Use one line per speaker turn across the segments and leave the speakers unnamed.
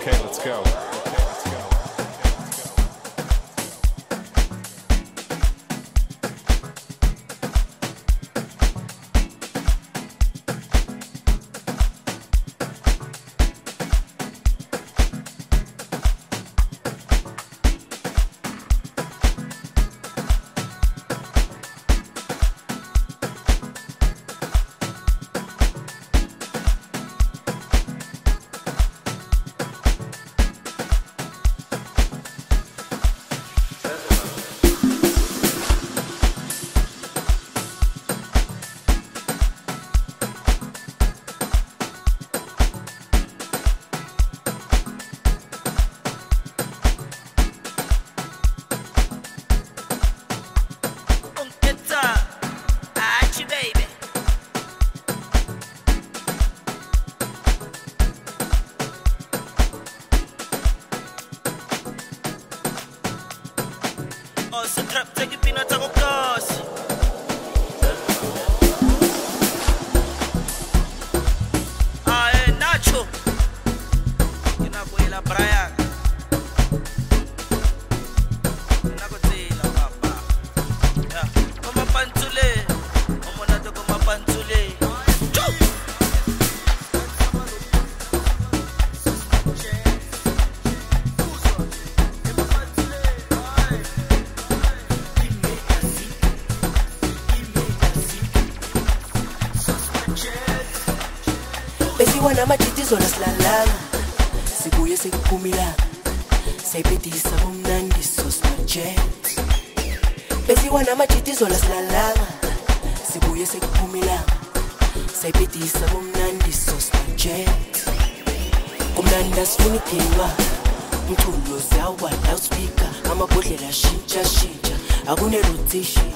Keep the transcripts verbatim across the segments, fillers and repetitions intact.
Okay, let's go. Okay, let's go.
Besiwana majitizo lasilalanga sibuye sekuphumilanga sayiphetisa kumnandi sosmajet. Besiwana majitizo lasilalanga sibuye sekuphumilanga sayiphetisa kumnandi sosmajet. Kumnandi asifuni philwa umculo ziyawa loudspeaker amabhodlela shintsha shintsha akune rotation.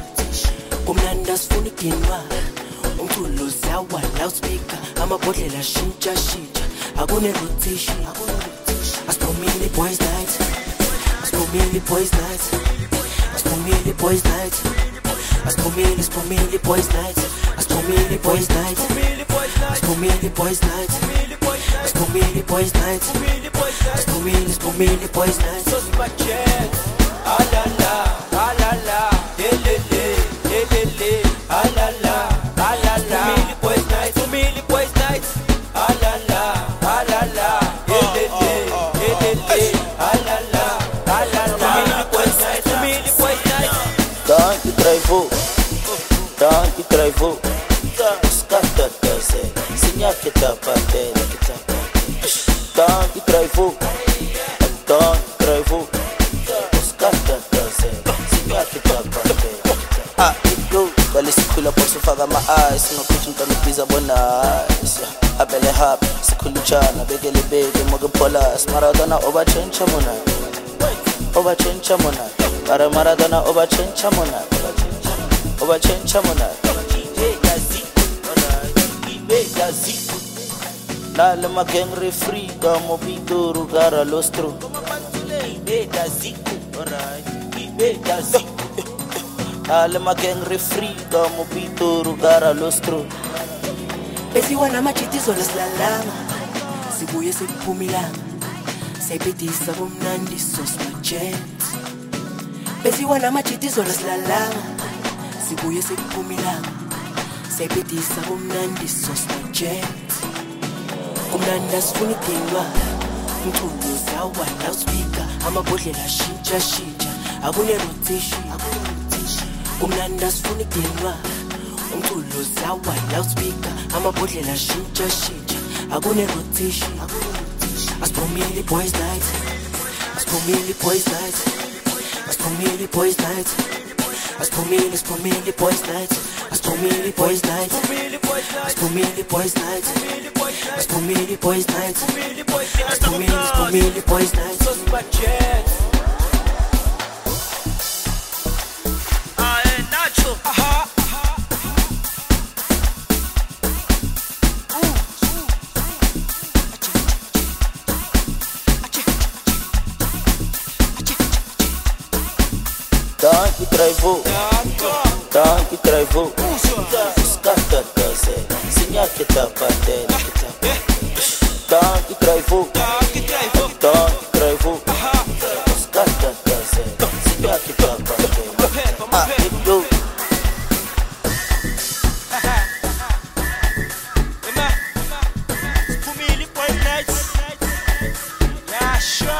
Kumnandi asifuni philwa umculo ziyawa loudspeaker amabhodlela shintsha shintsha akune rotation. Asipomile boys night, asipomile boys night, asipomile boys night, asipomile asipomile boys night, asipomile boys night, asipomile boys night, asipomile boys night, asipomile asipomile boys night. So smajet, ah la la, ah la la, le le le, le le le, ah la la, ah la la. Asipomile boys night, asipomile boys night, ah la la, ah la la, le le le, le le le, ah la la, ah la la. Asipomile boys night, asipomile boys night.
Don't you try for, don't you try for. Scatter dance, sinya kita pate, kita pate. Don't you try for, don't you try for. Scatter dance, sinya kita pate. Ah, go, kalisi kula poso faga ma eyes, no kuchin kami pizza bonus. Abele hap, sikulu chana, begele bege, moge polas, Maradona over chencha mona, over chencha mona, para Maradona over chencha mona, over chencha mona. Nale ma gang refri, kamo pito rugara lostro. Nale ma gang refri, kamo pito rugara lostro.
Besiwana majitizo lasilalanga sibuye sekuphumilanga sayiphetisa kumnandi sosmajet. Besiwana majitizo lasilalanga sibuye sekuphumilanga sayiphetisa kumnandi sosmajet. Kumnandi asifuni philwa umculo ziyawa loudspeaker amabhodlela shintsha shintsha akune rotation. Kumnandi asifuni philwa umculo ziyawa loudspeaker amabhodlela shintsha shintsha akune rotation. Asipomile boys night, asipomile boys night, asipomile boys night, asipomile asipomile boys night, asipomile boys night, asipomile boys night, asipomile boys night, asipomile asipomile boys night. So smajet.
Don't you try for, don't you try for. Scatter dance, sinya kita pate, kita pate. Don't you try for,
Masha.